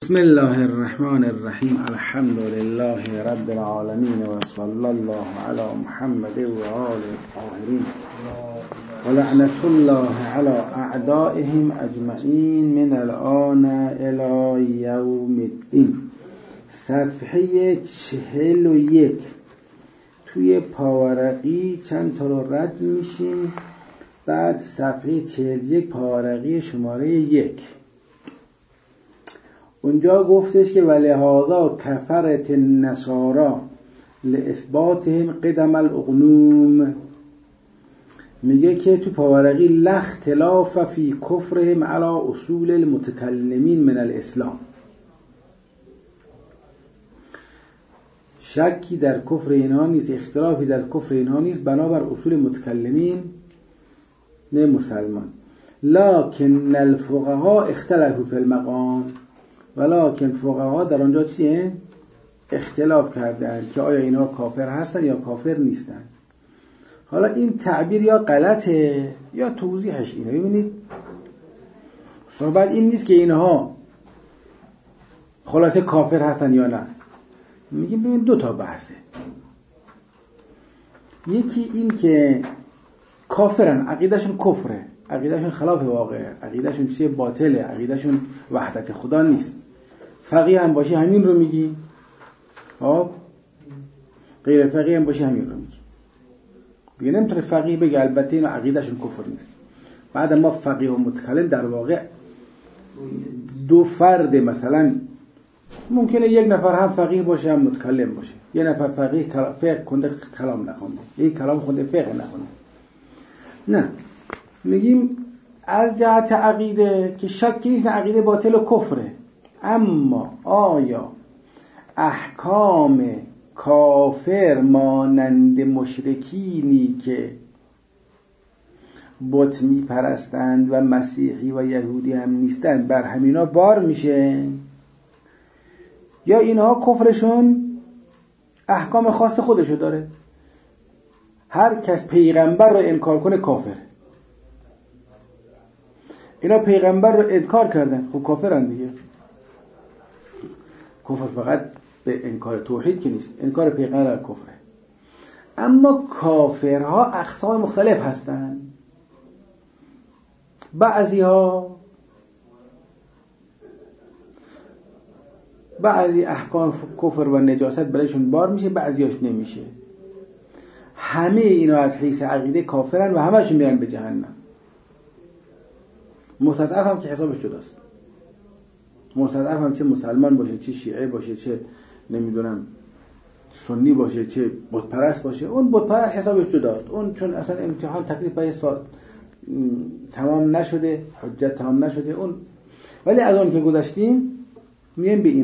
بسم الله الرحمن الرحیم. الحمد لله رب العالمین و صلی الله علی محمد و آل الطاهرین و لعنت الله علی اعدائهم اجمعین من الان الی یوم الدین. صفحه 41 توی پاورقی چند تا رو رد میشیم. بعد صفحه 41 پاورقی شماره 1 اونجا گفتش که ولهذا کفرت النصارا لاثباتهم قدم الاقنوم. میگه که تو پاورقی لا اختلاف فی کفرهم علی اصول المتکلمین من الاسلام. شکی در کفر اینها نیست، اختلافی در کفر اینها نیست بنابر اصول متکلمین نه مسلمان. لکن الفقهاء اختلفوا فی المقام، ولکن فقها در آنجا چیه؟ اختلاف کردن که آیا اینها کافر هستن یا کافر نیستن. حالا این تعبیر یا غلطه یا توضیحش اینه. ببینید صحبت این نیست که اینها خلاصه کافر هستن یا نه. میگیم ببین دو تا بحثه. یکی این که کافرن، عقیدهشون کفره، عقیدهشون خلاف واقعه، عقیدهشون چیه؟ باطله، عقیدهشون وحدت خدا نیست. فقیه هم باشی همین رو میگی، غیر فقیه هم باشی همین رو میگی. دیگه نمیتونه فقیه بگه البته این عقیدهشون کفر نیست. بعد ما فقیه و متکلم در واقع دو فرد، مثلا ممکنه یک نفر هم فقیه باشه هم متکلم باشه. یه نفر فقیه فقه کنده کلام نخونده، یک کلام خونده فقه نخونده. نه، میگیم از جهت عقیده که شکی نیست عقیده باطل و کفره، اما آیا احکام کافر مانند مشرکینی که بت میپرستند و مسیحی و یهودی هم نیستند بر همینا بار میشه، یا اینها کفرشون احکام خاص خودشو داره؟ هر کس پیغمبر رو انکار کنه کافر. اینا پیغمبر رو انکار کردن، خب کافرن دیگه. کفر فقط به انکار توحید که نیست، انکار پیغمبر کفره. اما کافرها اقسام مختلف هستن. بعضی احکام کفر و نجاست برایشون بار میشه، بعضیاش نمیشه. همه اینا از حیث عقیده کافرن و همه‌شون میرن به جهنم. مستضعف هم که حسابش جداست. مستضعف هم چه مسلمان باشه، چه شیعه باشه، چه نمیدونم سنی باشه، چه بت پرست باشه، اون بت پرست حسابش جداست. اون چون اصلا امتحان تکلیف برای تمام نشده، حجت تمام نشده اون. ولی از اون که گذشتیم میایم به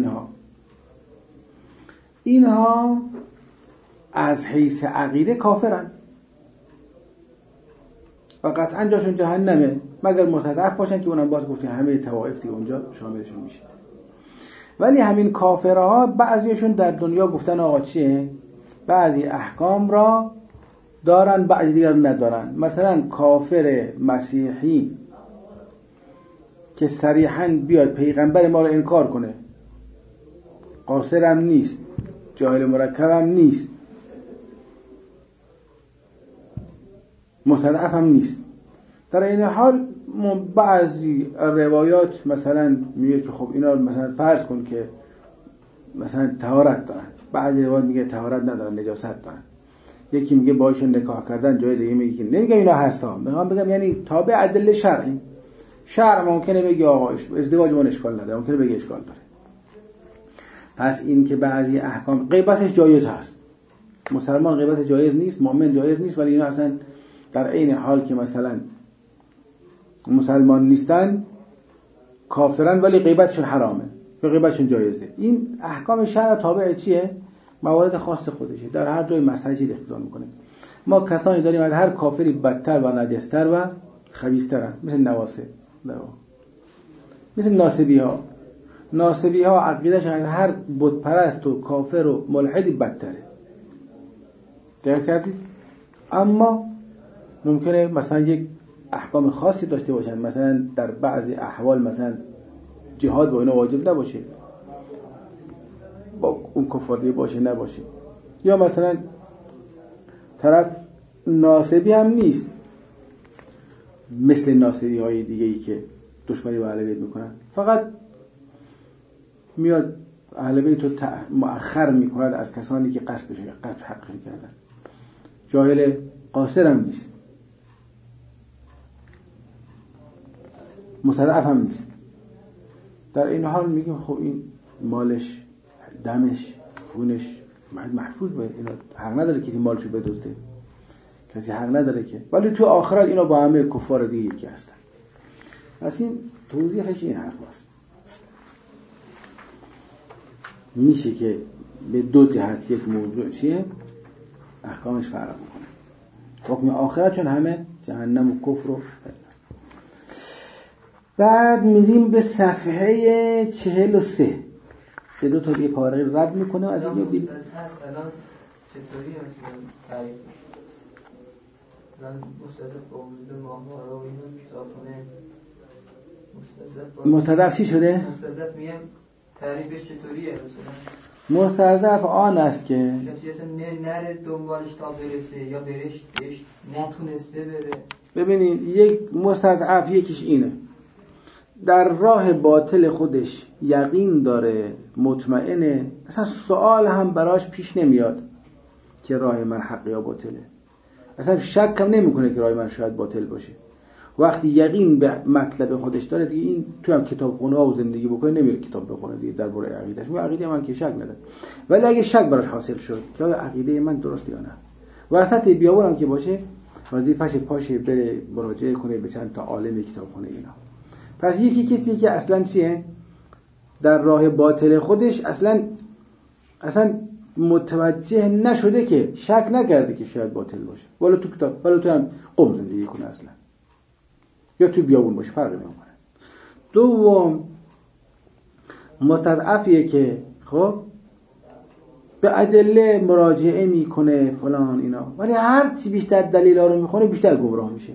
اینها از حیث عقیده کافرن و قطعا جاشون جهنمه، مگر مستضعف باشن که اونم باز گفتیم همه طوائف دیگه اونجا شاملشون میشه. ولی همین کافرها بعضیشون در دنیا گفتن آقا چیه؟ بعضی احکام را دارن بعضی دیگر ندارن. مثلا کافر مسیحی که صریحاً بیاد پیغمبر ما رو انکار کنه، قاصر هم نیست، جاهل مرکب هم نیست، مستضعف هم نیست، در این حال بعضی روایات مثلا میگه که خب اینا مثلا فرض کن که مثلا طهارت دارن، بعضی روایات میگه طهارت ندارن، نجاست دارن، یکی میگه باهاشون نکاح کردن جایزه، یکی میگه نمیگم اینا هستا، میخوام بگم یعنی تابع ادله شرعی. شرع ممکنه بگه آقا ازدواج اون اشکال نداره، ممکنه بگه اشکال داره. پس این که بعضی احکام غیبتش جایز هست، مسلمان غیبت جایز نیست، مؤمن جایز نیست، ولی اینا اصلا در عین حال که مثلا مسلمان نیستن کافرن ولی غیبتشون حرامه و غیبتشون جایزه. این احکام شرع تابع چیه؟ موارد خاص خودشه. در هر جای مسئله چیز اقتضا میکنه. ما کسانی داریم از هر کافری بدتر و نجستر و خبیثترن، مثل نواصب، مثل ناصبی ها عقیدهشون از هر بت پرست و کافر و ملحدی بدتره. دقیق کردید؟ اما ممکنه مثلا یک احکام خاصی داشته باشن، مثلا در بعضی احوال مثلا جهاد با اینا واجب نباشه، با اون کفاری باشه نباشه. یا مثلا طرف ناصبی هم نیست مثل ناصری های دیگه ای که دشمنی با اهل بیت میکنن، فقط میاد اهل بیت رو مؤخر میکند از کسانی که قصد حقشون کردن. جاهل قاصر هم نیست، مستضعف هم نیست. در این حال میگیم خب این مالش، دمش، خونش محفوظ باید، اینا حق نداره کسی مالشو بدزده، کسی حق نداره که، ولی تو آخرت اینا با همه کفار دیگه یکی هستن. پس این توضیحش این حرف هست. میشه که به دو جهت یک موضوع چیه احکامش فرق میکنه. حکم آخرت چون همه جهنم و کفر رو. بعد میریم به صفحه 43 که دو تا دیگه پاره رد میکنه از اینجا بریم. الان چطوری تعریف الان مستضعف با وجود ماهواره و اینو کتابخونه مستضعف چی شده؟ مستضعف میگم تعریفش چطوریه؟ مثلا مستضعف آن است که کسی اصلا نره دنبالش تا برسه یا بهش نتونسته بره. ببینید یک مستضعف یکیش اینه در راه باطل خودش یقین داره، مطمئنه، اصلا سوال هم براش پیش نمیاد که راه من حق یا باطله، اصلا شک هم نمیکنه که راه من شاید باطل باشه. وقتی یقین به مطلب خودش داره دیگه، این تو هم کتابخونه ها و زندگی بکنه نمیره کتاب بخونه دیگه درباره عقیدهش. من عقیده من که شک نداره، ولی اگه شک براش حاصل شد که عقیده من درست یا نه، وسط بیابون هم که باشه وظیفه‌ش پاشه بره مراجعه کنه به چند تا عالم کتابخونه اینا. پس یکی کسی که اصلا چیه در راه باطل خودش اصلا متوجه نشده که شک نکرده که شاید باطل باشه، ولی تو کتاب ولی تو هم قم زندگی کنه اصلا، یا تو بیابون باشه فرقی نمیکنه. دوم مستضعفیه که خب به ادله مراجعه میکنه فلان اینا، ولی هر چی بیشتر دلیلا رو میخونه بیشتر گمراه میشه.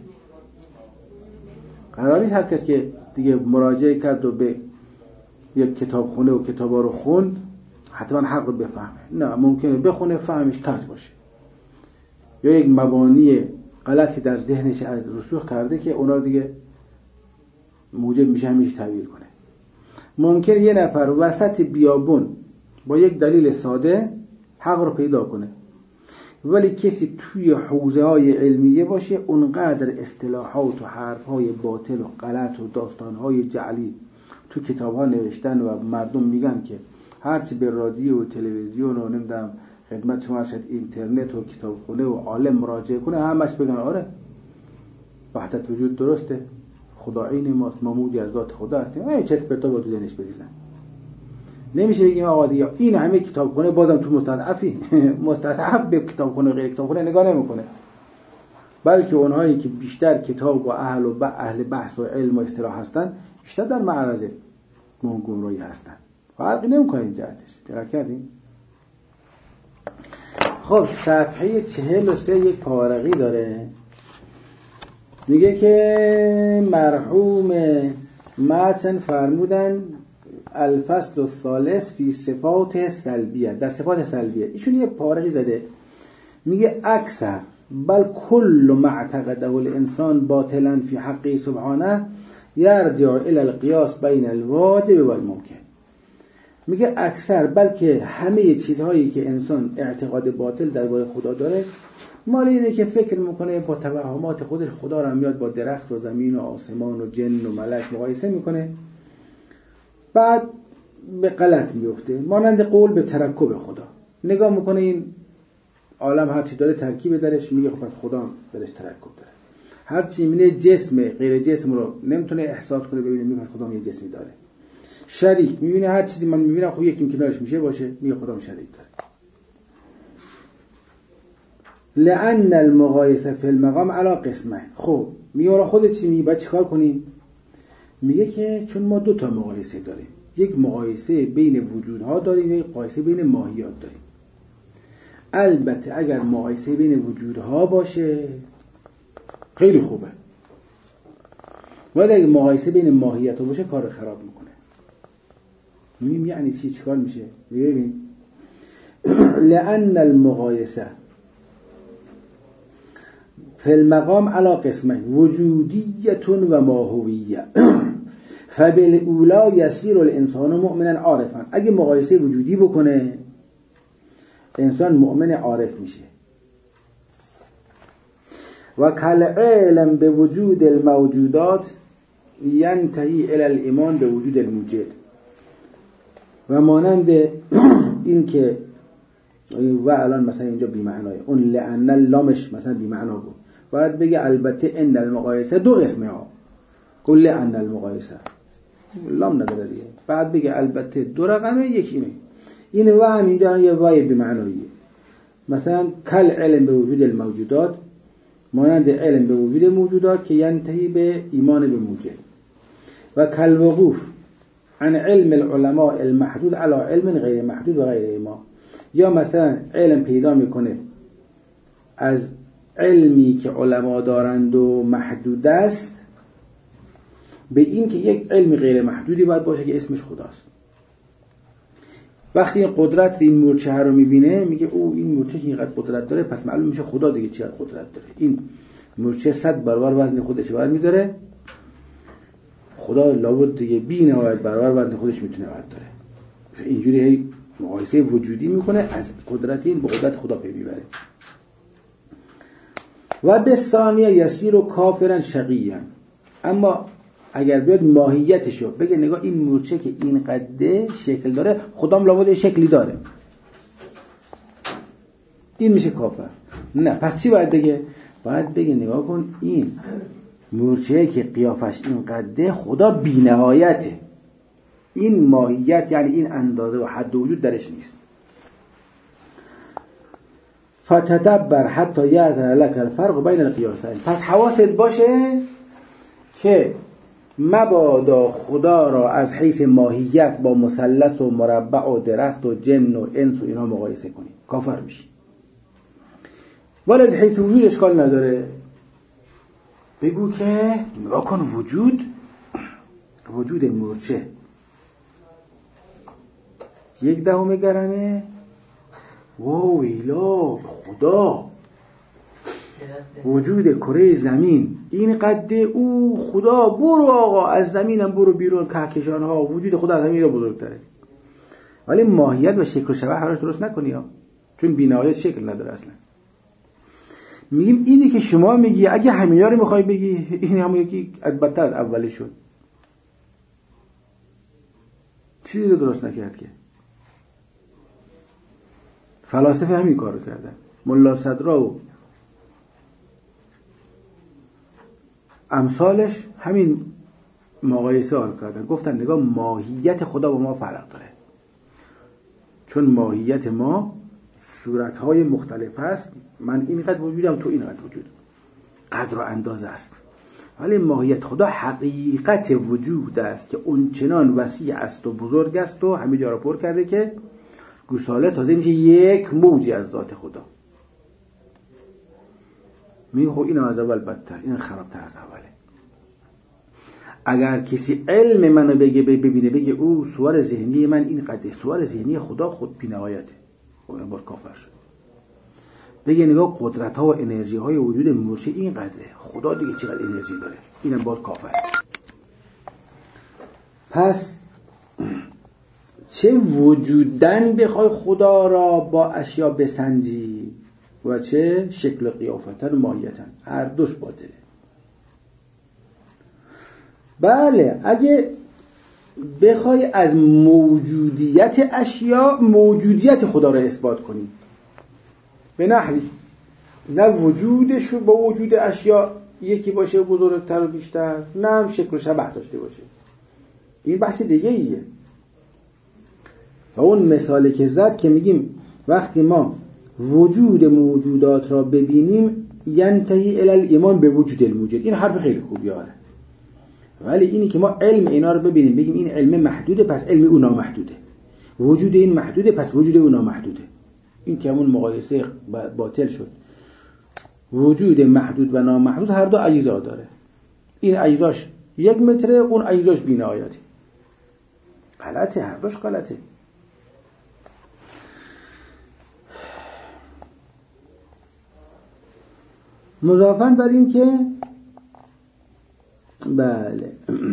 قرار نیست هر کس که دیگه مراجعه کرد و به یک کتابخونه و کتابا رو خوند حتما حق رو بفهمه. نه، ممکنه بخونه فهمش کج باشه، یا یک مبانی غلطی در ذهنش از رسوخ کرده که اونا دیگه موجب میشه همیشه تعبیر کنه. ممکن یه نفر وسط بیابون با یک دلیل ساده حق رو پیدا کنه، ولی کسی توی حوزه های علمیه باشه اونقدر اصطلاحات و حرف های باطل و غلط و داستان های جعلی تو کتاب ها نوشتن و مردم میگن که هرچی به رادیو و تلویزیون و نمیدونم خدمت شما شد اینترنت و کتابخونه و عالم مراجعه کنه همش بگن آره وحدت وجود درسته، خدا عین ماست، ما موجی از ذات خدا هستیم، این چت پرتا با تو ذهنش بریزن. نمیشه بگیم آقا دیگه این همه کتابخونه بازم تو مستضعفی مستضعف به کتابخونه غیر کتابخونه نگاه نمیکنه، بلکه اونهایی که بیشتر کتاب و اهل بحث و علم و اصطلاح هستن بیشتر در معرض گمراهی هستن. فرقی نمیکنه این جهتش. دقت کردین؟ خب صفحه 43 یک پاورقی داره، میگه که مرحوم متن فرمودن الفصل الثالث فی صفات سلبیه، در صفات سلبیه ایشون یه پاره‌ای زده، میگه اکثر بل کل ما اعتقده الانسان باطلا فی حقه سبحانه یرجع الی القیاس بین الواجب و الممکن. میگه اکثر بلکه همه چیزهایی که انسان اعتقاد باطل درباره خدا داره مال اینه که فکر میکنه با توهمات خودش خدا رو میاد با درخت و زمین و آسمان و جن و ملک مقایسه میکنه، بعد به غلط میفته. مانند قول به ترکب خدا، نگاه میکنه این عالم هر چی داره ترکیب درش، میگه خب پس خدا هم درش ترکب داره. هر چی میبینه جسم غیر جسم رو نمیتونه احساس کنه ببینه، میگه خدا هم یه جسمی داره. شریک میبینه هر چیزی من میبینم خب یکی کنارش میشه باشه، میگه خدا هم شریک داره. لأن المقایسه فی المقام علی قسمه. خب میگه خودت چی میگی باید چیکار کنیم؟ میگه که چون ما دو تا مقایسه داریم، یک مقایسه بین وجودها داریم، یک مقایسه بین ماهیات داریم. البته اگر مقایسه بین وجودها باشه خیلی خوبه، ولی اگر مقایسه بین ماهیت باشه کار خراب میکنه. میگیم یعنی چی؟ چیکار میشه؟ ببین لأن المقایسه فی المقام علی قسمین وجودیه و ماهویه فبالاولی یصیر الانسان مؤمنا عارفا. اگه مقایسه وجودی بکنه انسان مؤمن عارف میشه. و کالعلم به وجود الموجودات ینتهی الی الایمان به وجود الموجد. و مانند این که و الان مثلا اینجا بی‌معناه، اون لأن لامش مثلا بی‌معنا بود، باید بگه البته ان المقایسه دو قسمه ها، کل لأن المقایسه لام نداره دیگه، بعد بگه البته دو رقمه یکی اینه و هم اینجا یه وای بی‌معناییه. مثلا کل علم به وجود الموجودات، مانند علم به وجود موجودات که ینتهی به ایمان به موجد. و کل وقوف عن علم العلماء المحدود علی علم غیر محدود و غیر ایمان. یا مثلا علم پیدا میکنه از علمی که علما دارند و محدود است به این که یک علم غیر محدودی باید باشه که اسمش خداست. وقتی این قدرت این مورچه رو میبینه میگه او این مورچه که اینقدر قدرت داره پس معلوم میشه خدا دیگه چقدر قدرت داره. این مورچه 100 برابر وزن خودش برمی‌داره، خدا لابد دیگه بی‌نهایت برابر وزن خودش میتونه برداره. اینجوری هی مقایسه وجودی میکنه، از قدرت این به قدرت خدا پی میبره. و به ثانیه یسیر و کافرن شقیان. اما اگر بیاد ماهیتشو بگه نگاه این مورچه که این قده شکل داره خدام لابد شکلی داره، این میشه کافر. نه پس چی باید بگه؟ باید بگه نگاه کن این مورچه که قیافش این قده خدا بی نهایته، این ماهیت یعنی این اندازه و حد وجود درش نیست. فتدبر حتی یعتر لک الفرق بین القیاسین. پس حواست باشه که مبادا خدا را از حیث ماهیت با مثلث و مربع و درخت و جن و انس و اینا مقایسه کنی، کافر میشی. ولی از حیث وجود اشکال نداره، بگو که نگاه کن وجود مورچه 1/10 گرمه، واو ایلا خدا. وجود کره زمین این قده، او خدا برو آقا از زمینم برو بیرون، کهکشان ها وجود خدا از زمین رو بزرگتره. ولی ماهیت و شکل و شبه هراش درست نکنی ها، چون بی‌نهایت شکل نداره اصلا. میگیم اینی که شما میگی اگه همینا رو میخوای بگی این همون یکی بدتر از اولی شد، چیزی رو درست نکرد که. فلاسفه همین کارو کردن. ملا صدرا و امثالش همین مقایسه حال کردن، گفتن نگاه ماهیت خدا با ما فرق داره، چون ماهیت ما صورتهای مختلف است، من اینقدر وجودم تو اینقدر وجود، قدر و اندازه است. ولی ماهیت خدا حقیقت وجود است که اون چنان وسیع است و بزرگ است و همه جا را پر کرده که گوساله تازه میشه یک موجی از ذات خدا. میگه خب این از اول بدتر، این خرابتر از اوله. اگر کسی علم منو ببینه بگه او صور ذهنی من این قدر، صور ذهنی خدا خود بی‌نهایته، اون باز کافر شد. بگه نگاه قدرت ها و انرژی های وجود مورچه این قدره، خدا دیگه چقدر انرژی داره، اینم باز کافره. پس چه وجودن بخوای خدا را با اشیا بسنجی و چه شکل قیافتن و ماهیتن، هر دوش باطله. بله اگه بخوای از موجودیت اشیا موجودیت خدا را اثبات کنی به نحوی نه وجودش با وجود اشیا یکی باشه بزرگتر و بیشتر، نه هم شکل و شبه داشته باشه، این بحث دیگه ایه. و اون مثالی که زد که میگیم وقتی ما وجود موجودات را ببینیم ینتهی الی الایمان به وجود الموجود، این حرف خیلی خوبی آره. ولی اینی که ما علم اینا رو ببینیم بگیم این علم محدوده پس علم اون نامحدوده، وجود این محدوده پس وجود اون نامحدوده، این که همون مقایسه باطل شد. وجود محدود و نامحدود هر دو اجزا داره، این اجزاش 1 متره اون اجزاش بی‌نهایته. غلطه، هر دوش غلطه. مضافاً بر این که بله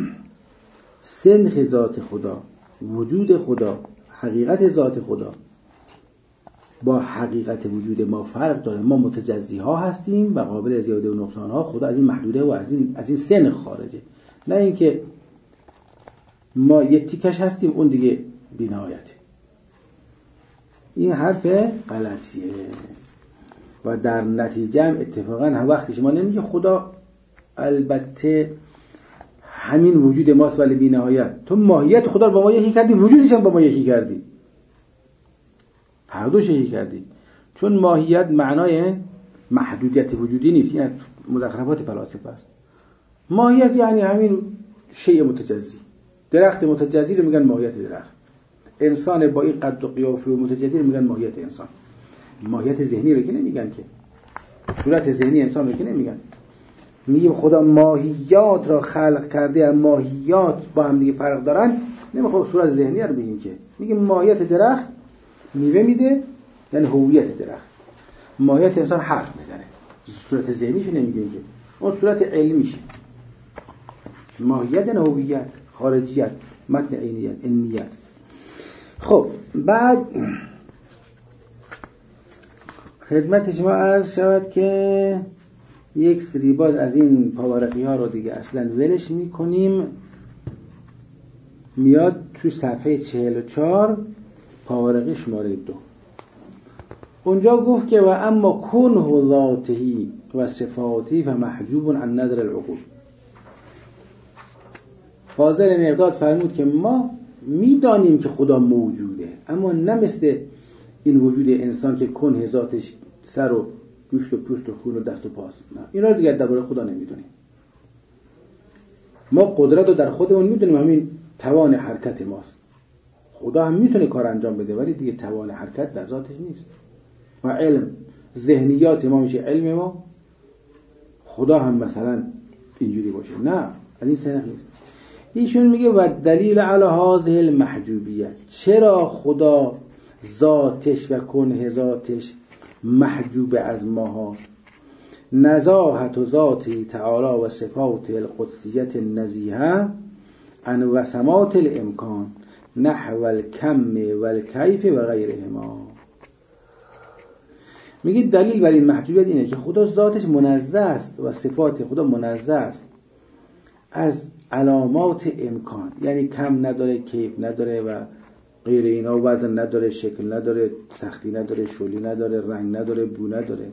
سنخ ذات خدا، وجود خدا، حقیقت ذات خدا با حقیقت وجود ما فرق داره. ما متجزی ها هستیم و قابل زیاده و نقصان ها. خدا از این محدوده و از این سنخ خارجه، نه اینکه ما یک تیکش هستیم اون دیگه بی‌نهایته. این حرف غلطیه و در نتیجه هم اتفاقا هم وقتی شما نمیگه خدا البته همین وجود ماست ولی بی‌نهایت، تو ماهیت خدا رو با ما یکی کردی، وجودش هم با ما یکی کردی، هر دوش یکی کردی. چون ماهیت معنای محدودیت وجودی نیست، یعنی مزخرفات فلاسفه است. ماهیت یعنی همین شیء متجزی. درخت متجزی رو میگن ماهیت درخت، انسان با این قد و قیافه و متجزی رو میگن ماهیت انسان. ماهیت ذهنی رو که نمیگن، که صورت ذهنی انسان رو که نمیگن. میگیم خدا ماهیات را خلق کرده، ماهیات با هم دیگه فرق دارن، نمیخوام صورت ذهنی رو بگیم که. میگیم ماهیت درخت میوه میده، یعنی هویت درخت. ماهیت انسان حرف میزنه، صورت ذهنیشو نمیگیم که، اون صورت علمیشه. ماهیت یعنی هویت، خارجیت، متن عینیت، انیت. خب بعد خدمت شما عرض شود که یک سری باز از این پاورقی ها رو دیگه اصلا ولش میکنیم. میاد تو صفحه 44 پاورقی شماره 2. اونجا گفت که و اما کنه ذاته و صفاتی و محجوب عن نظر العقول. فاضل مقداد فرمود که ما میدانیم که خدا موجوده، اما نه مثل این وجود انسان که کنه ذاتش سر و گوشت و پوست و خون و دست و پاست. نه، اینا رو دیگه درباره خدا نمیدونیم. ما قدرت رو در خودمون میدونیم، همین توان حرکت ماست. خدا هم میتونه کار انجام بده ولی دیگه توان حرکت در ذاتش نیست. و علم، ذهنیات ما میشه علم ما. خدا هم مثلا اینجوری باشه، نه، از این سنخ نیست. ایشون میگه و دلیل علی هذه المحجوبیت، چرا خدا ذاتش و کنه ذاتش محجوب از ماها، نزاهت و ذاتی تعالی و صفات القدسیت نزیهه عن وسمات الامکان نحو الکم و الکیف و غیرهما. میگه دلیل بر این محجوبیت اینه که خدا ذاتش منزه است و صفات خدا منزه است از علامات امکان، یعنی کم نداره، کیف نداره و غیر اینا، وزن نداره، شکل نداره، سختی نداره، شلی نداره، رنگ نداره، بو نداره.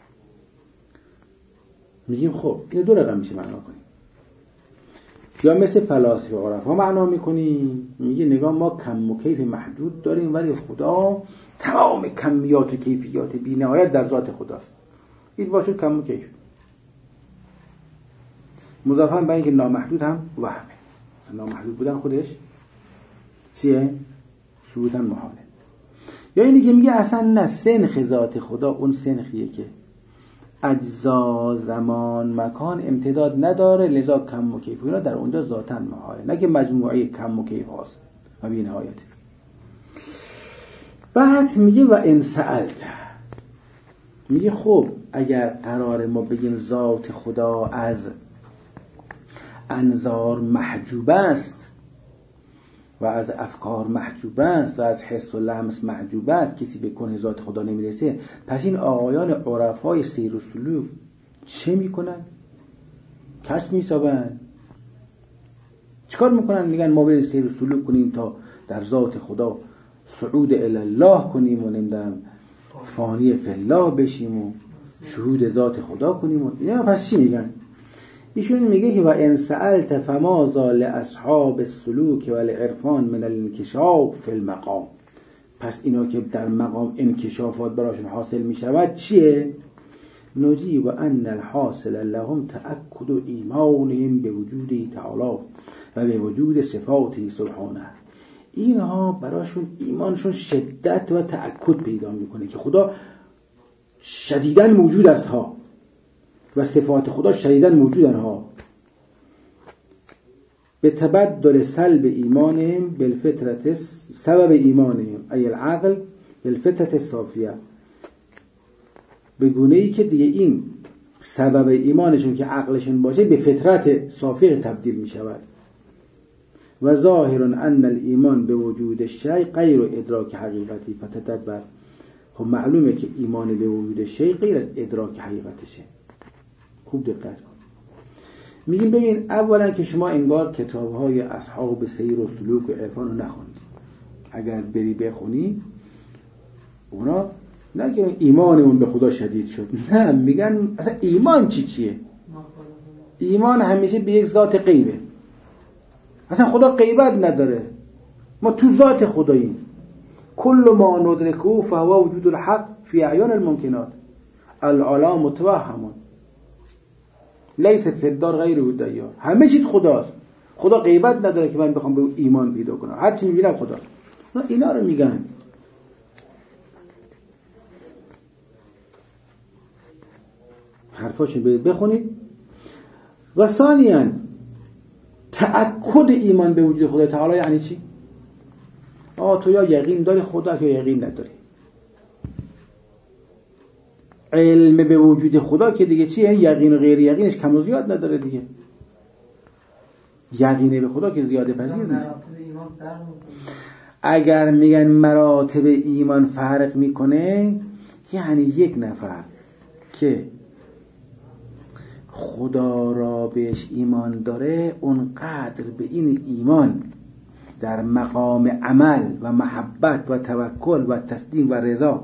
میگیم خب این دو رقم میشه معنا کنیم، یا مثل فلاسفه و عرفا معنا میکنیم، میگه نگاه ما کم و کیف محدود داریم ولی خدا تمام کمیات و کیفیات بی نهایت در ذات خداست. این باشه کم و کیف. مضافاً به اینکه نامحدود هم وهمه، نامحدود بودن خودش چیه؟ ثبوتاً محاله. یا اینی که میگه اصلا نه، سنخ ذات خدا اون سنخیه که اجزا زمان مکان امتداد نداره، لذا کم و کیف اینا در اونجا ذاتاً محاله، نه که مجموعه کم و کیف هاست و بی نهایت. بعد میگه و ان سألت، میگه خب اگر قرار ما بگیم ذات خدا از انظار محجوب است و از افکار محجوب است و از حس و لمس محجوب است، کسی به کنه ذات خدا نمیرسه، پس این آقایان عرفای سیر و سلوک چه میکنن؟ کشف میسابن. چیکار میکنن؟ میگن ما بریم سیر و سلوک کنیم تا در ذات خدا صعود الی الله کنیم و نمیدونم فانی فی الله بشیم و شهود ذات خدا کنیم و اینا. پس چی میگن؟ ایشون میگه که و ان سألت فماذا لاصحاب السلوک والعرفان من الانکشاف فی المقام. پس اینا که در مقام انکشافات براشون حاصل میشود چیه؟ نجیب ان الحاصل لهم تأکد ایمانهم بوجود تعالی و به وجود صفاته سبحانه. اینها براشون ایمانشون شدت و تأکد پیدا میکنه که خدا شدیداً موجود است ها و صفات خدا شدیداً موجودن ها. به تبدل سلب ایمانهم بالفطرت، سبب ایمانهم ای العقل بالفطرت صافیه، به گونه ای که دیگه این سبب ایمانشون که عقلشون باشه به فطرت صافی تبدیل می شود. و ظاهر ان الایمان به وجود شیء غیر ادراک حقیقتی فتدبر. خب معلومه که ایمان به وجود شیء غیر از ادراک حقیقتشه. خوب دقت کن. میگیم ببین اولا که شما انگار کتاب‌های اصحاب سیر و سلوک و عرفان رو نخوندی. اگر بری بخونی اونا نگه ایمانمون به خدا شدید شد، نه، میگن اصلا ایمان چیه؟ ایمان همیشه به یک ذات غیبه. اصلا خدا غیبت نداره، ما تو ذات خداییم. کل ما ندرکه فهو وجود الحق فی اعیان الممکنات العالم متوهم لیس فی الدار غیر الدیار. همه چیز خداست. خدا غیبت نداره که من بخوام به ایمان پیدا کنم. هر چی میبینم خداست. اینا رو میگن. حرفاشو بخونید. و ثانیاً تأکد ایمان به وجود خدا تعالی یعنی چی؟ تو یا یقین داری خدا یا یقین نداری. علم به وجود خدا که دیگه چیه؟ یقین و غیر یقینش کم و زیاد نداره دیگه. یقین به خدا که زیاده پذیر نیست. اگر میگن مراتب ایمان فرق میکنه، یعنی یک نفر که خدا را بهش ایمان داره اونقدر به این ایمان در مقام عمل و محبت و توکل و تسلیم و رضا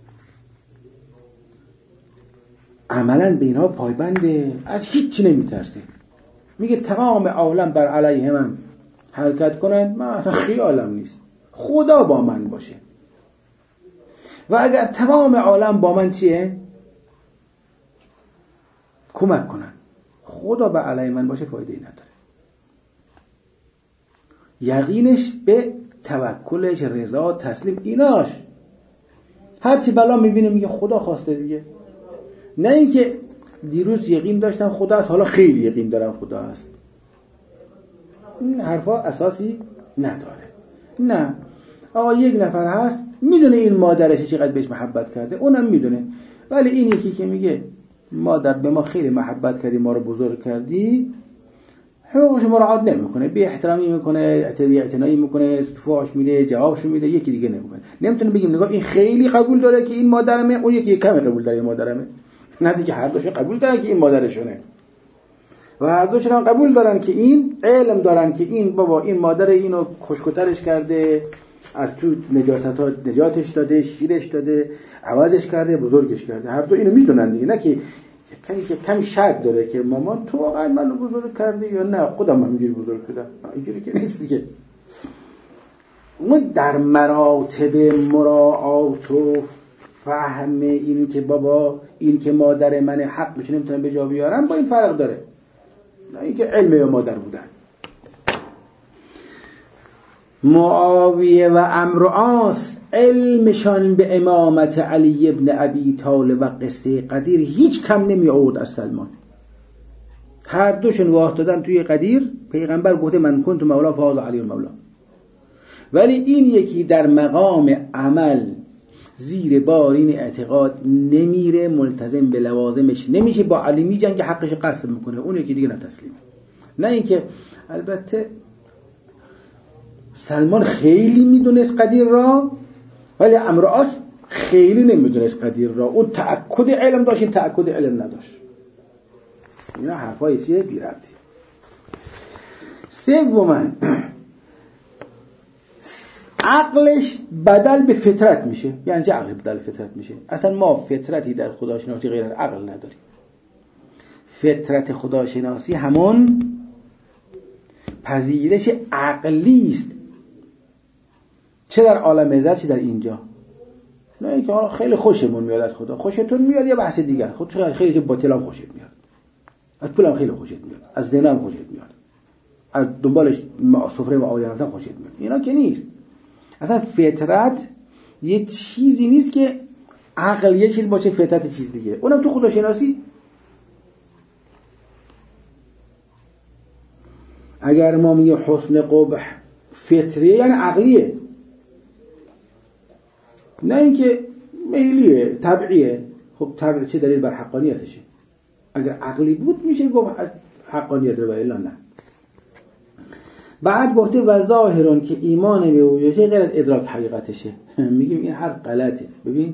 عملا به اینها پایبنده، از هیچ نمیترسه. میگه تمام عالم بر علیه من حرکت کنن، من اصلا خیالم نیست، خدا با من باشه. و اگر تمام عالم با من چیه؟ کمک کنن، خدا به علیه من باشه، فایده ای نداره. یقینش به توکلش، رضا، تسلیم، ایناش. هرچی بلا میبینه میگه خدا خواسته دیگه. نه اینکه دیروز یقین داشتم خدا است، حالا خیلی یقین دارم خدا است. این حرفا اساسی نداره. نه، آقا یک نفر هست میدونه این مادرش چقدر بهش محبت کرده، اونم میدونه، ولی این یکی که میگه مادر به ما خیلی محبت کردی، ما رو بزرگ کردی، حقوقش مراعات نمیکنه، بی احترامی میکنه، اعتنایی میکنه، فحش میده، جوابشو میده، یکی دیگه نمیکنه. نمیتونه بگیم نگاه این خیلی قبول داره که این مادرمه، اون یکی کم قبول داره این مادرمه. نه دیگه، هر دوشون قبول دارن که این مادرشونه و هر دوشون هم قبول دارن که این علم دارن که این بابا این مادر اینو خشک‌ترش کرده، از تو نجاتش داده، شیرش داده، عوضش کرده، بزرگش کرده. هر دو اینو میدونن دیگه. نه که کمی شک داره که مامان تو واقعا منو بزرگ کردی یا نه خودم همینجوری بزرگ شدم. اینجوری که نیست دیگه. ما در مراتب مراعات و فهم این که بابا این که مادر من حقش نمیتونم به جا بیارم، با این فرق داره. نه اینکه علم یا مادر بودن. معاویه و عمرو و عاص علمشان به امامت علی ابن ابی طالب و قصه قدیر هیچ کم نمی آورد از سلمان. هر دوشون واه دادن توی قدیر، پیغمبر گفته من کنت مولا فهذا علی المولا. ولی این یکی در مقام عمل زیر بارین اعتقاد نمیره، ملتزم به لوازمش نمیشه، با علی میجنگه، حقش قسم میکنه، اون یکی دیگه نتسلیمه. نه اینکه البته سلمان خیلی میدونست قدیر را، ولی عمرو عاص خیلی نمیدونست قدیر را. اون تأکد علم داشت، این تأکد علم نداشت. اینا حرفای چیه؟ بی ربطی. سوماً عقلش بدل به فطرت میشه. یعنی چه عقل بدل فطرت میشه؟ اصلا ما فطرتی در خداشناسی غیر از عقل نداریم. فطرت خداشناسی همون پذیرش عقلی است، چه در عالم ذر چه در اینجا. نه اینکه خیلی خوشمون میاد از خدا، خوشتون میاد یه بحث دیگه، خود خیلی باطل هم خوشت میاد، از پولم خیلی خوشت میاد، از زنم خوشت میاد، از دنبالش سفره و آیان هم خوشت میاد. اینا که نیست. اصلا فطرت یه چیزی نیست که عقل یه چیز باشه فطرت چیز دیگه. اونم تو خداشناسی اگر ما میگیم حسن قبح فطریه یعنی عقلیه، نه اینکه میلیه، طبعیه. خب طبع چه دلیل بر حقانیتشه؟ اگر عقلی بود میشه گفت حقانیت و الا نه. بعد گفته و ظاهرون که ایمان به وجودی غیر از ادراک حقیقتشه. میگیم این حرف غلطه. ببین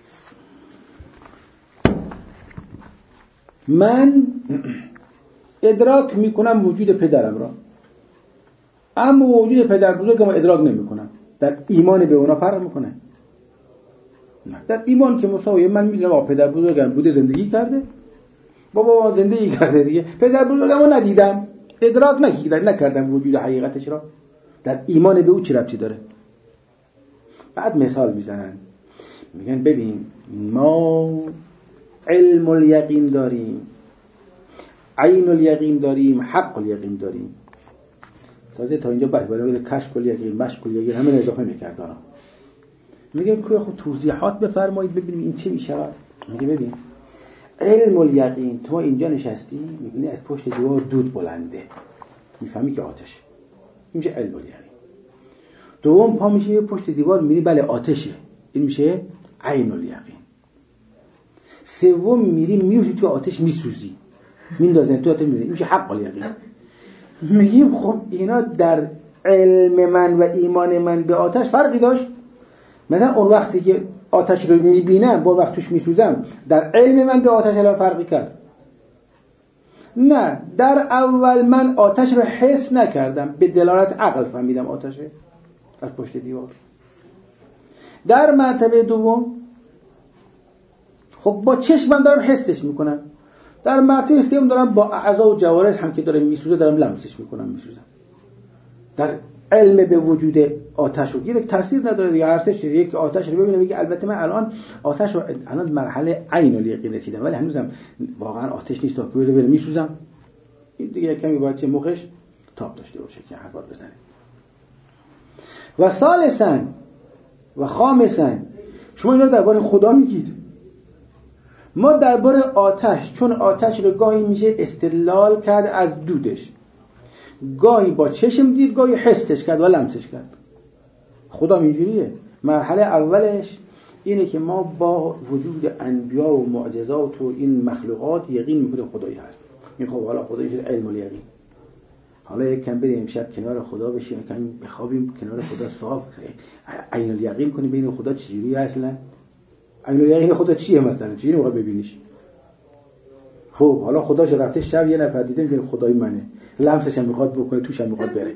من ادراک میکنم وجود پدرم را، اما وجود پدر بزرگم ادراک نمیکنم. در ایمان به اونا فرق میکنه؟ نه. در ایمان که مساویه من میدونم پدر بزرگم بوده زندگی کرده، بابا زندگی کرده دیگه، پدر بزرگم رو ندیدم، ادراک نکردم وجود حقیقتش را. در ایمان به او چی ربطی داره؟ بعد مثال میزنن، میگن ببین ما علم الیقین داریم، عین الیقین داریم، حق الیقین داریم. تازه تا اینجا باید کشف الیقین، مشک الیقین همه اضافه میکردن. میگه که خود توضیحات بفرمایید ببینیم این چه میشه. میگه ببین علم الیقین، تو اینجا نشستی میبینی از پشت دیوار دود بلنده، میفهمی که آتشه، این میشه علم الیقین. دوم پا میشه پشت دیوار میبینی بله آتشه، این میشه عین الیقین. سوم میری میوزی تو آتش میسوزی، میندازن تو آتش میری، این میشه حق الیقین. میگیم خب اینا در علم من و ایمان من به آتش فرقی داشت؟ مثلا اون وقتی که آتش رو میبینم با وقت توش میسوزم، در علم من به آتش الان فرقی کرد؟ نه، در اول من آتش رو حس نکردم، به دلالت عقل فهمیدم آتشه از پشت دیوار. در مرتبه دوم خب با چشمم دارم حسش میکنم، در مرتبه سوم دارم با اعضا و جوارح هم که داره میسوزه دارم لمسش میکنم میسوزم. در علم به وجود آتش رو یک تاثیر نداره دیگه، هرچه یک آتش رو ببینم میگه البته من الان آتش رو الان مرحله عین الیقین رسیدم ولی هنوزم واقعا آتش نیست، تا ببینم میسوزم. این دیگه کمی باید چه مخش تاب داشته باشه که حرفا بزنه. و ثالثاً و خامساً شما اینا درباره خدا میگید، ما درباره آتش، چون آتش رو گاهی میشه استدلال کرد از دودش، گاهی با چشم دید، گاهی حسش کرد و لمسش کرد. خدا اینجوریه. مرحله اولش اینه که ما با وجود انبیا و معجزات و این مخلوقات یقین میکنیم خدایی هست. این خب حالا خدایی شده علم الیقین. حالا یک کم بریم شب کنار خدا بشیم، کم بخوابیم کنار خدا صاف عین الیقین کنیم ببینیم خدا چجوریه اصلا. عین الیقین خدا چیه مثلا؟ چجوری موقع ببینیش؟ خب حالا خداش رفته شب یه نفر دیدم که خدای منه، لمسش هم میخواد بکنه، توش هم میخواد بره.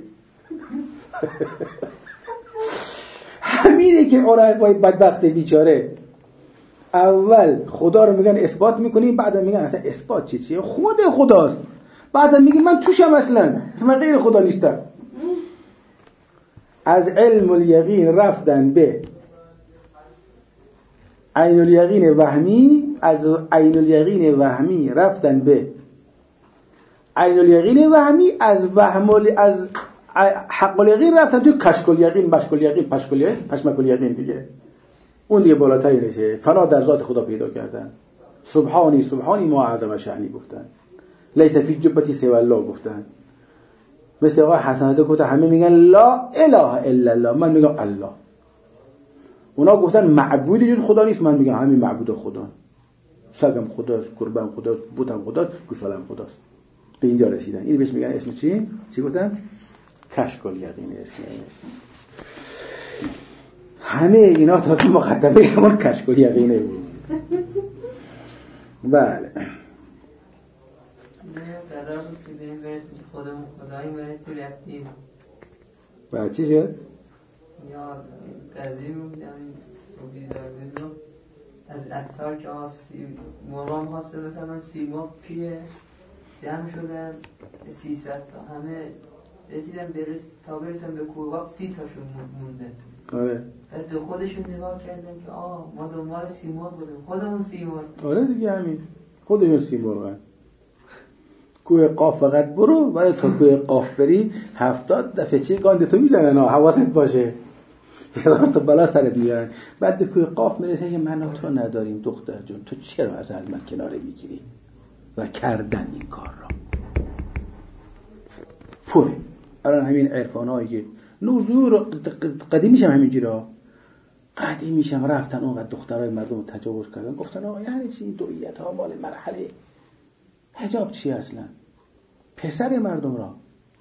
همینه که عرفای بدبخت بیچاره اول خدا رو میگن اثبات میکنیم، بعدا میگن اصلا اثبات چیه؟ خود خداست. بعدا میگن من توشم اصلا غیر خدا نیستم. از علم الیقین رفتن به عین الیقین وهمی، از عین الیقین وهمی رفتن به عین الیقین وهمی، از وهم از حق الیقین رفتن تو کشک الیقین، مشک الیقین، پشمک الیقین دیگه. اون دیگه بالاتری نشه. فنا در ذات خدا پیدا کردن. سبحانی سبحانی ما اعظم شأنی گفتن. لیس فی جبتی سوی الله گفتن. مثل آقا حسنات گفت همه میگن لا اله الا الله، من میگم الله. اونا گفتن معبودی جز خدا نیست، من میگم همین معبود خدا. سگم خداست، قربان خداست، بتم خداست، گوسفندم خداست. به اینجا رسیدن. این بهش میگن اسم چی؟ چی گفتن؟ کشف الیقین اسمش. همه اینا تازه مقدمه همون کشف الیقینه بود. بله. قرار بود که بریم خودمون خدایی برسی رفتیم. بله چی شد؟ یا قضیه رو بیدارده از ابتار که مرام حاصل بکنن سیما پیه جمع شدن 300 تا، همه رسیدن تا برسن به کوهقاف 30 تاشون مونده. آره. بعد خودشون نگاه کردن که ما دنبال سیمرغ بودیم، خودمون سیمرغ. آره دیگه همین خودشون سیمرغن. کوه قاف فقط برو، ولی تا کوه قاف بری 70 دفعه چی گاند تو میزنن، حواست باشه تو بلا سرت میارن. بعد به کوه قاف میرسه که من تو نداریم دختر جون، تو چرا از من کناره میگیری؟ و کردن این کار را پره. الان همین عرفانایی که نوزور قدیمیش هم همینجوری ها، قدیمیش هم رفتن اونقدر دخترای مردم رو تجاوز کردن، گفتن آقا یعنی چی این دویت ها مال مرحله حجاب چیه اصلا؟ پسر مردم را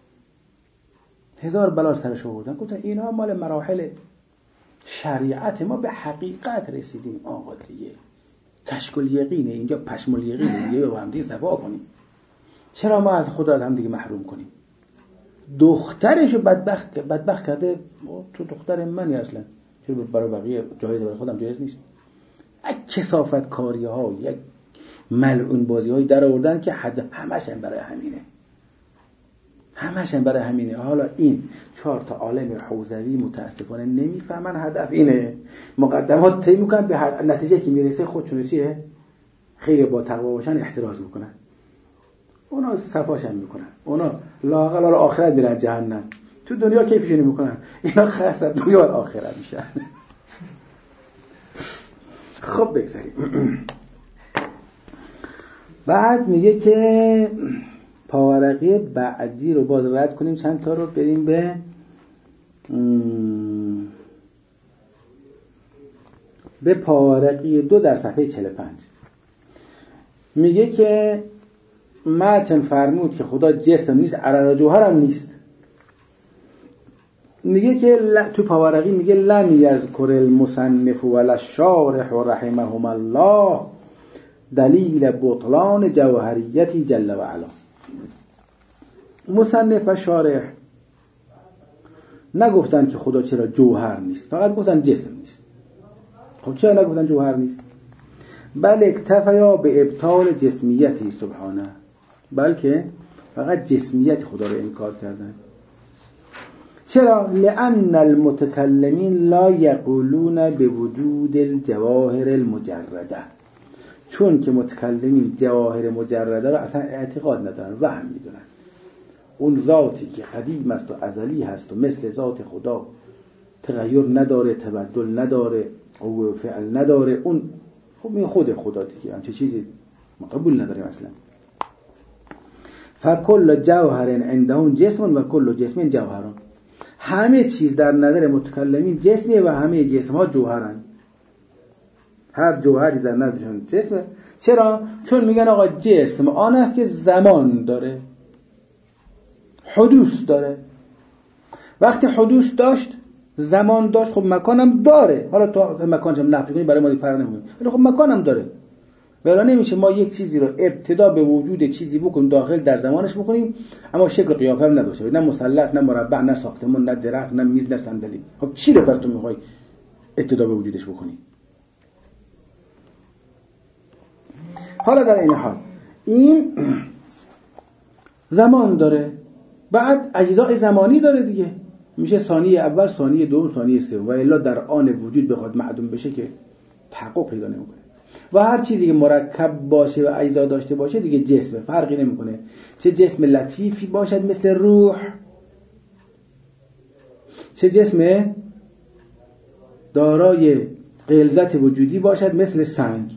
1000 بلا سرش آوردن. گفتن اینا مال مراحل شریعت، ما به حقیقت رسیدیم آقا دیگه. کشک الیقینه اینجا، پشم الیقینه دیگه، با هم دیگه صفا کنیم. چرا ما از خدا هم دیگه محروم کنیم؟ دخترشو بدبخت کرده. تو دختر منی اصلا، چرا برای بقیه جایز، برای خودم جایز نیست؟ یک کثافت کاری ها، یک ملعون بازی های در آوردن که همشن برای همینه. حالا این 4 تا عالم حوزوی متاسفانه نمیفهمن هدف اینه، مقدمات طی میکنن، به نتیجه که میرسه خودشون چیه؟ خیر با تقوا باشن احتراز میکنن، اونا صفاشن میکنن، اونا لااقل آخرت میرن جهنم، تو دنیا کیفشون میکنن، اینا خسته دنیا و آخرت میشن. خب بگذاریم. بعد میگه که پاورقی بعدی رو باز رد کنیم، چند تا رو بریم به پاورقی 2 در صفحه 45. میگه که متن فرمود که خدا جسم نیست، عرض جوهر هم نیست. میگه که تو پاورقی میگه لم یذکر المصنف ولا الشارح رحمهم الله دلیل بطلان جوهریتی جل و علا. مصنف و شارح نگفتن که خدا چرا جوهر نیست، فقط گفتن جسم نیست. خب چرا نگفتن جوهر نیست؟ بل اکتفیا به ابطال جسمیتی سبحانه، بلکه فقط جسمیت خدا رو انکار کردن. چرا؟ لأن المتکلمین لا یقولون بوجود الجواهر المجرده، چون که متکلمین جواهر مجرده رو اصلا اعتقاد ندارن، وهم میدونن. اون ذاتی که قدیم است و ازلی هست و مثل ذات خدا تغییر نداره، تبدل نداره، قوه فعل نداره، اون خب این خود خدا دیگه، همچه چیزی ما قبول نداریم اصلا. فکل جوهر عندهم جسم و کل جسم جوهران، همه چیز در نظر متکلمین جسمیه و همه جسم ها جوهرن. هر جوهری در نظرشون جسمه. چرا؟ چون میگن آقا جسم آن است که زمان داره، حدوث داره. وقتی حدوث داشت، زمان داشت، خب مکانم داره. حالا تو مکانش هم نفی کنی برای ما فرق نمیکنه، ولی خب مکانم داره. ولی نمیشه ما یک چیزی رو ابتدا به وجود چیزی بکنیم، داخل در زمانش بکنیم، اما شکل قیافه هم نداشته، نه مثلث، نه مربع، نه ساختمان، نه درخت، نه میز، نه صندلی. خب چی رو پس تو میخوای ابتدا به وجودش بکنی؟ حالا در این حال این زمان داره، بعد اجزای زمانی داره دیگه، میشه ثانیه اول، ثانیه دوم، ثانیه سوم، و الا در آن وجود بخواد معدوم بشه که تحقق پیدا نمیکنه. و هر چیزی که مرکب باشه و اجزا داشته باشه دیگه جسمه، فرقی نمیکنه. چه جسم لطیفی باشد مثل روح، چه جسم دارای غلظت وجودی باشد مثل سنگ.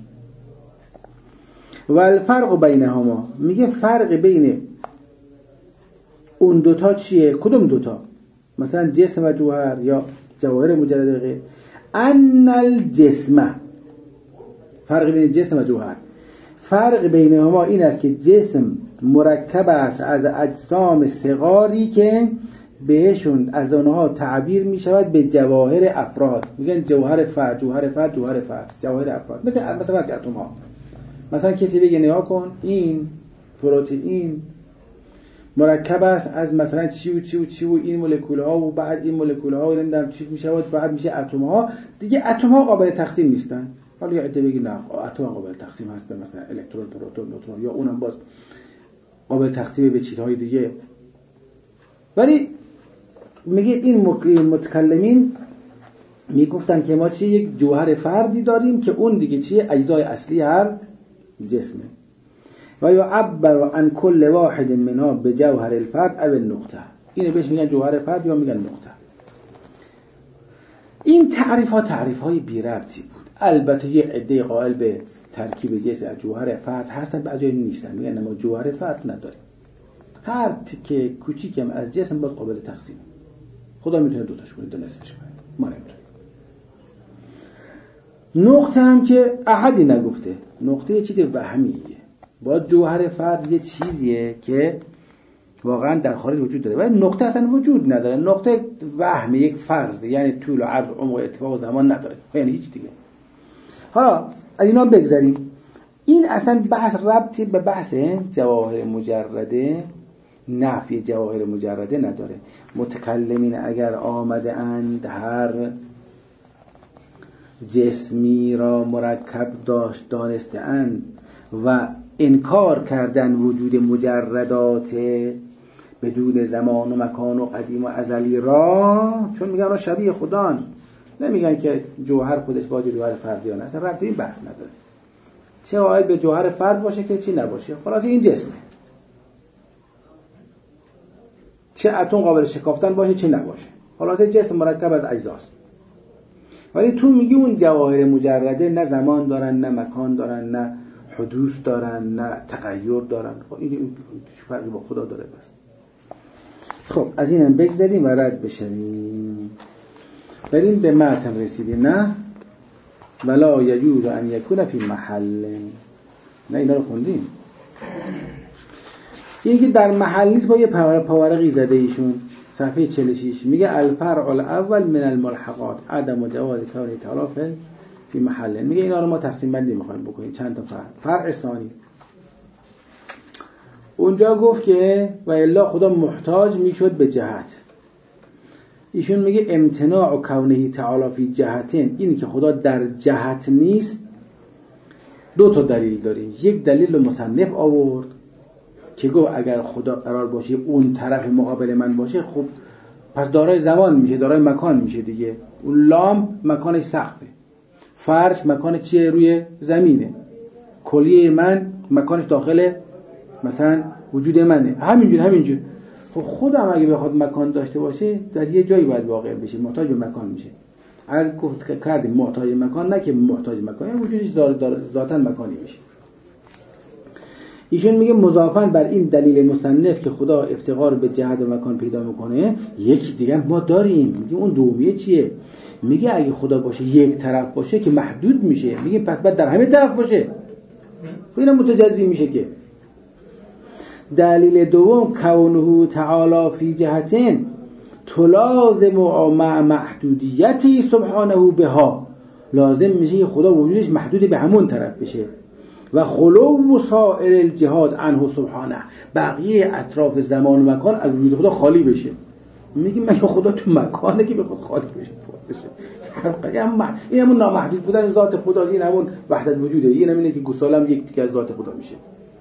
و الفرق بینهما، میگه فرق بین اون دوتا چیه؟ کدوم دوتا؟ مثلا جسم و جوهر یا جواهر مجرده غیر. ان الجسم، فرق بین جسم و جوهر، فرق بینهما این است که جسم مرکب است از اجسام صغاری که بهشون از آنها تعبیر می شود به جواهر افراد. میگن جوهر فرد، جوهر فرد، جوهر فرد، جواهر افراد. مثلا اتم ها. مثلا کسی بگه نگاه کن این پروتئین مرکب است از مثلا چی و چی و چی و این مولکول ها و بعد این مولکول ها نمیدونم چی میشه و بعد میشه اتم ها. دیگه اتم ها قابل تقسیم نیستن. حالا یه عده بگه نه اتم قابل تقسیم هست به مثلا الکترون، پروتون، نوترون، یا اونم باز قابل تقسیم به چیزهای دیگه. ولی میگه این متکلمین میگفتن که ما چیه؟ یک جوهر فردی داریم که اون دیگه چیه؟ اجزای اصلی هر جسمه. و یعبر عن کل واحد منها به جوهر الفرد او النقطه. اینو بهش میگن جوهر فرد یا میگن نقطه. این تعریف های بی ربطی بود. البته یه عده قائل به ترکیب جسم از جوهر فرد هستن، بعضی نیستن، میگن ما جوهر فرد نداریم. هر تیکه کوچیکم از جسم باز قابل تقسیم. خدا میتونه دوتاش کنه، دو نصفش کنه، ما نمیتونیم. نقطه هم که احدی نگفته، نقطه چیز وهمیه. با جوهر فرد یه چیزیه که واقعا در خارج وجود داره ولی نقطه اصلا وجود نداره. نقطه وهم یک فرض، یعنی طول و عرض و عمق و اتفاق و زمان نداره، یعنی هیچ دیگه. حالا از اینا بگذاریم. این اصلا بحث ربطی به بحث جواهر مجرده، نفی جواهر مجرده نداره. متکلمین اگر آمده اند هر جسمی را مرکب دانسته اند و انکار کردن وجود مجردات بدون زمان و مکان و قدیم و ازلی را، چون میگن شبیه خدان، نمیگن که جوهر خودش باید جوهر فردیانه، اصلا ربط این بحث نداره. چه باید به جوهر فرد باشه که چی نباشه، خلاص این جسمه، چه اتم قابل شکافتن باشه چه نباشه، خلاص جسم مرکب از اجزاست. ولی تو میگی اون جواهر مجرده نه زمان دارن، نه مکان دارن، نه حدوث دارن، نه تغییر دارن. خب این فرقی با خدا داره بس. خب از اینم بگذاریم و رد بشیم. بریم به متن رسیدیم. نه ولا یجوز ان یکون فی محل، نه اینا رو خوندیم. این که در محل نیست، با یه پاورقی زده ایشون صفحه 46 میگه الفرع الاول من الملحقات عدم جواز کون تعالی فی محل. میگه اینا رو ما تقسیم بندی میخوایم بکنیم چند تا فرع ثانی. اونجا گفت که و الا خدا محتاج میشد به جهت. ایشون میگه امتناع کونه تعالی فی جهتین، اینی که خدا در جهت نیست دو تا دلیل داریم. یک دلیل مصنف آورد که گفت اگر خدا قرار باشه اون طرف مقابل من باشه، خب پس دارای زمان میشه، دارای مکان میشه دیگه. اون لام مکانش سقفه، فرش مکان چیه؟ روی زمینه، کلیه من مکانش داخل مثلا وجود منه، همینجور. خب خودم اگه بخواد مکان داشته باشه در یه جایی باید واقع بشه، محتاج به مکان میشه. از گفت کردیم محتاج مکان، نه که محتاج مکان، یعنی وجودش ذاتاً مکانی میشه. ایشون میگه مضافاً بر این دلیل مصنف که خدا افتقار به جهت و مکان پیدا میکنه، یکی دیگه ما داریم. میگه اون دومیه چیه؟ میگه اگه خدا باشه یک طرف باشه که محدود میشه، میگه پس باید در همه طرف باشه، اینا متجزی میشه. که دلیل دوم کونه تعالی فی جهتین تلازم مع محدودیتی سبحانه بها، لازم میشه خدا وجودش محدود به همون طرف بشه. و خلو سائر الجهات عنه سبحانه، بقیه اطراف زمان و مکان از وجود خدا خالی بشه. میگیم مگه خدا تو مکانه که بخواد خالی بشه؟ این همون نامحدود بودن ذات خدا، این همون وحدت وجوده، این همینه که گسالم یک تیکه از ذات خدا میشه.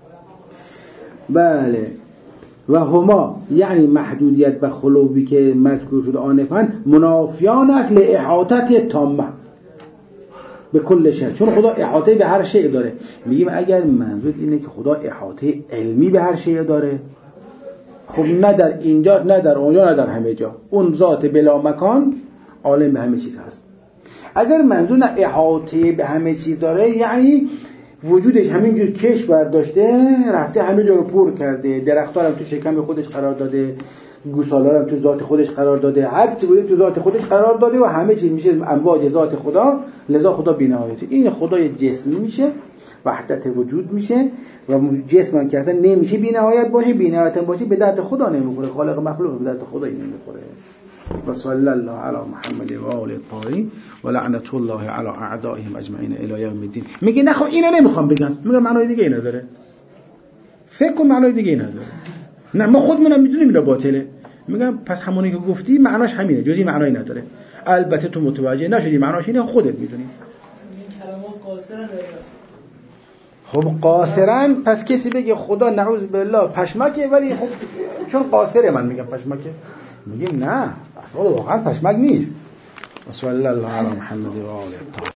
بله. و هما یعنی محدودیت و خلوی که مذکور شده آنفاً منافیان است لاحاطه تامه به کل شیء، چون خدا احاطه به هر شیء داره. میگیم اگر منظور اینه که خدا احاطه علمی به هر شیء داره، خب نه در اینجا نه در اونجا نه در همه جا، اون ذات بلا مکان عالم به همه چیز هست. اگر منظور نه احاطه به همه چیز داره، یعنی وجودش همینجور کش برداشته رفته همه جا رو پر کرده، درخت‌ها هم تو شکم خودش قرار داده، گوسالا هم تو ذات خودش قرار داده، هر چی بوده تو ذات خودش قرار داده و همه چیز میشه امواج ذات خدا، لذا خدا بی‌نهایته. این خدای جسمی میشه، وحدت وجود میشه و جسم هم که اصلا نمیشه بی‌نهایت باشه، بی‌نهایت باشه به درد خدا نمیخوره، خالق مخلوق به درد خدا نمیخوره. و صلی الله علی محمد و آله الطاهرین و لعنت الله علی اعدائهم اجمعین الی یوم الدین. میگه نه خب اینو نمیخوام بگم، میگم معنای دیگه اینا داره، فکر کن معنای دیگه اینا داره. نه ما خودمونم میدونیم اینا باطله. میگم پس همونی که گفتی معناش همینه، جزئی معنایی نداره. البته تو متوجه نشدی معناش اینه، خودت میدونی. این کلمات قاصرن داره. خب قاصرن، پس کسی بگه خدا نعوذ بالله پشمکه، ولی خب چون قاصره من میگم پشمکه، میگیم نه اصلا واقعا پشمک نیست. صلی الله علی محمد و آله.